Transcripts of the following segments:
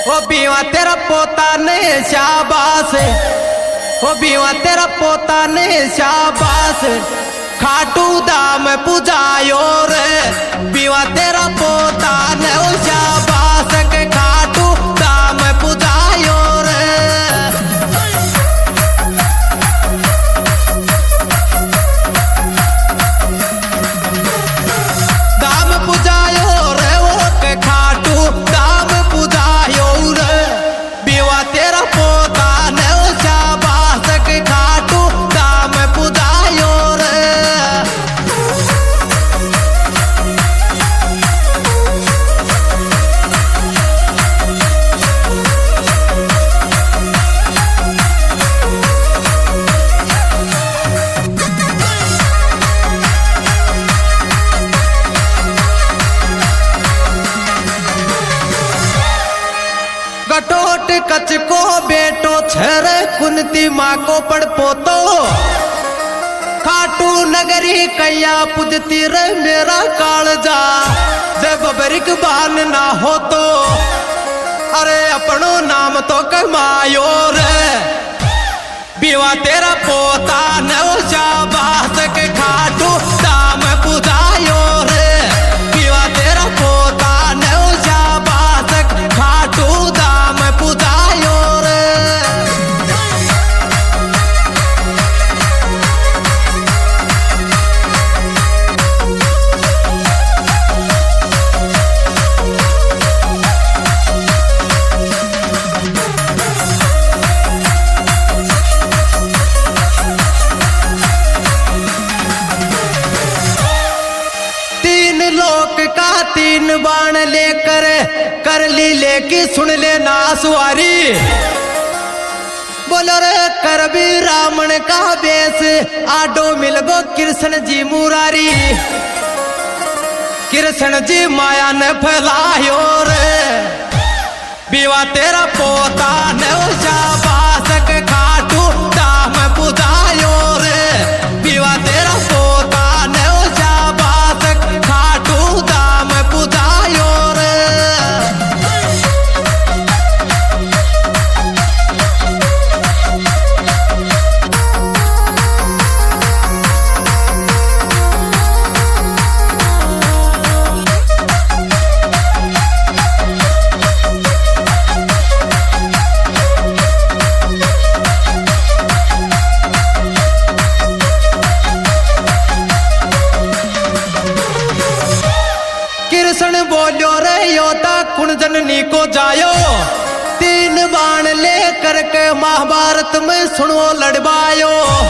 ओ बीवा तेरा पोता ने शाबाश, ओ बीवा तेरा पोता ने शाबाश, खाटू दाम पुजायो रे। बीवा तेरा पोता ने शाबाश के खाटू दाम पुजायो रे। दाम पुजायो रे वो के खाटू दाम पुजायो रे। बीवा तेरा पोता ने शाबाश के खाटू दाम पुजायो रे। कटोट कच को बेटो छरे कुंती माँ को पड़ पोतो। खाटू नगरी कैया पुजती रे मेरा कालजा, जब बरिक बान ना हो तो अरे अपनो नाम तो कमायो रे। बीवा तेरा पोता ने शाबाश के खाटू दाम पुजायो रे। बीवा तेरा पोता ने शाबाश खाटू दाम पुजायो रे। तीन लोक का तीन बाण लेकर कर ली लेके सुन ले ना सुवारी। बोलो रे कर भी रावण का बेस आडो मिल गो कृष्ण जी मुरारी। कृष्ण जी माया ने फैलायो रे। बीवा तेरा पोता ने शाबाश के खाटू दाम पुजायो रे। बीवा तेरा पोता ने शाबाश खाटू दाम पुजायो रे। कृष्ण बोलो रे योता कुण जननी को जायो। तीन बाण लेकर के महाभारत में सुनो लड़वायो।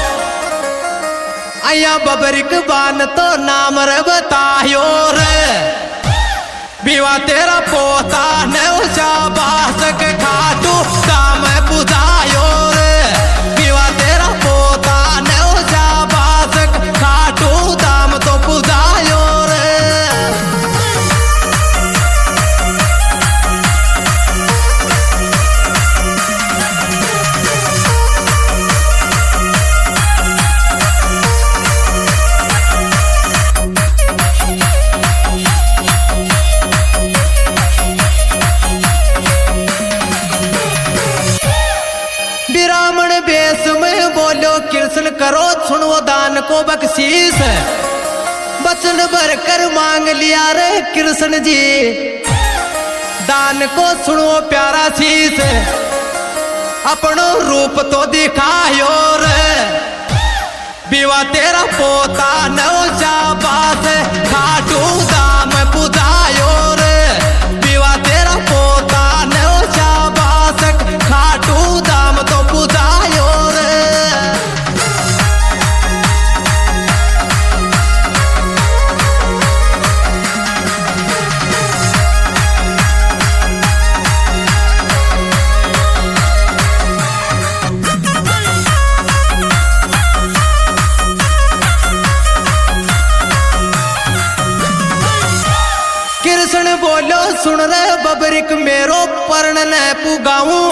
आया बबरिक बान तो नाम रे बतायो रे। बीवा तेरा पोता ने शाबाश के खाटू दाम पुजायो रे। बीवा तेरा पोता ने शाबाश खाटू दाम तो पुजायो रे। ब्राह्मण वेश में बोलो कृष्ण करो सुनो दान को बख्शीश। वचन भर कर मांग लिया रे कृष्ण जी, दान को सुनो प्यारा शीश। अपनो रूप तो दिखायो रे। बीवा तेरा पोता ने शाबाश खाटू दाम पुजायो रे। बीवा तेरा पोता ने शाबाश खाटू दाम तो पुजायो रे। कृष्ण बोलो सुन रे बबरिक मेरो पर्ण न पुगाऊं।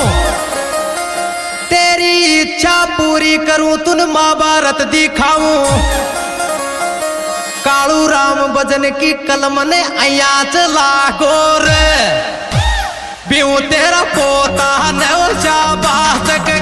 तेरी इच्छा पूरी करूं तुन महाभारत दिखाऊं। कालू राम भजन की कलम ने अया चला गोर। पीऊ तेरा पोता ने शाबाश।